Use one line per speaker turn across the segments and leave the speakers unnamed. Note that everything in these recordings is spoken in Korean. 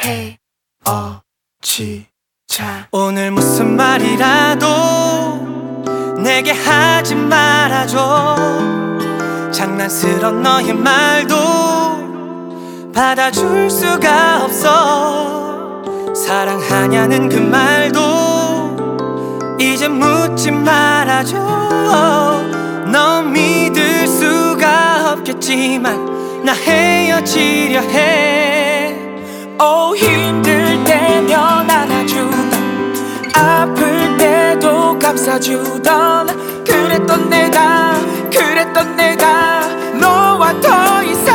헤어지자. 오늘 무슨 말이라도 내게 하지 말아줘. 장난스런 너의 말도 받아줄 수가 없어. 사랑하냐는 그 말도 이제 묻지 말아줘. 넌 믿을 수가 없겠지만 나 헤어지려 해.
힘들 때면 안아주던, 아플 때도 감싸주던, 그랬던 내가 너와 더 이상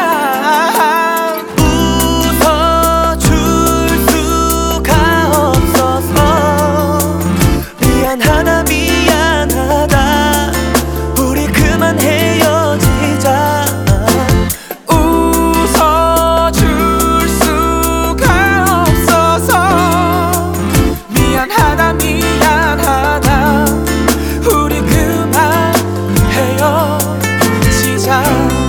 웃어줄 수가 없어서 미안하다 우리 그만 헤어지자.
웃어줄 수가 없어서 미안하다 우리 그만 헤어지자.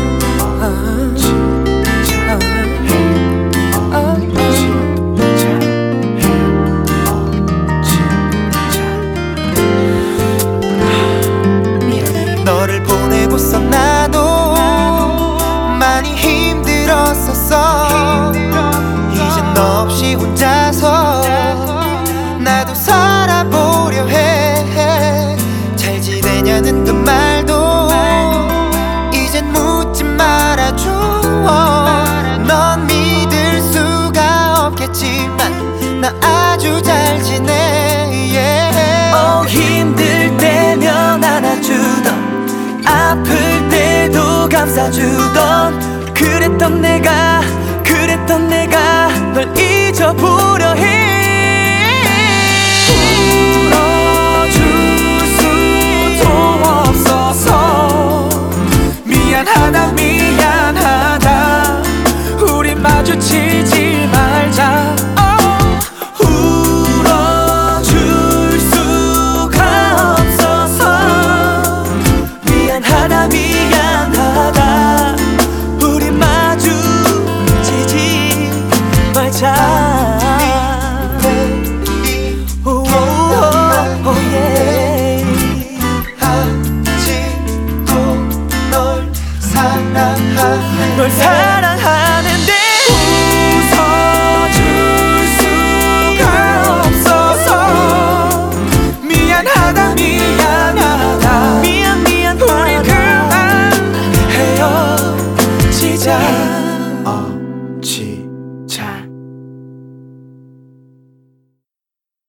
너를 보내고서 나도 많이 힘들었었어. 이젠 너 없이 혼자서 나도 살아보려 해. 잘 지내냐는 그 말도 이젠 묻지 말아줘. 넌 믿을 수가 없겠지만 나 아주 잘 지내. 힘들 때면 안아주던, 아플 때도 감싸주던, 그랬던 내가 널 잊어보려 해.
울어줄 수도 없어서 미안하다 우리 마주치지 말자.
울어줄 수가 없어서 미안하다 우리 마주치지 말자. 아직도 널 사랑해.